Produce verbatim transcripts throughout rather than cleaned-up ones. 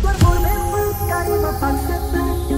doar vorbe care mă fac să plâng.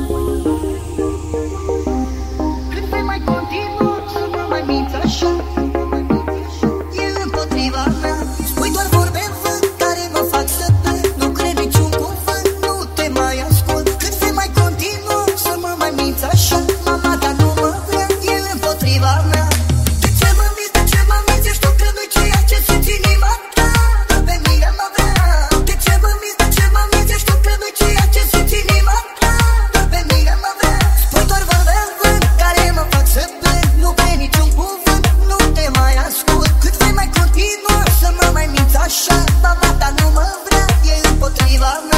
Când vei mai continua să mă mai minți așa, e împotriva mea. Spui doar vorbe care mă fac să plâng. Nu cred niciun cuvânt, nu te mai ascult. Când vei mai continua să mă mai minți așa, mama ta nu mă vrea, e împotriva mea. De ce mă minți, de ce mă minți? Ești tu că nu-i ceea ce simți inima ta, doar pe mine mă vrea. De ce mă minți, de ce mă minți? Ești tu că nu-i ceea ce simți inima ta, doar pe mine mă vrea. Spui doar vorbe care mă fac să plâng. Nu cred niciun cuvânt, nu te mai ascult. Cât vei mai continua să mă mai minți așa, mama ta nu mă vrea, e împotriva mea.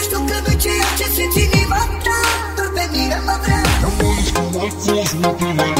Não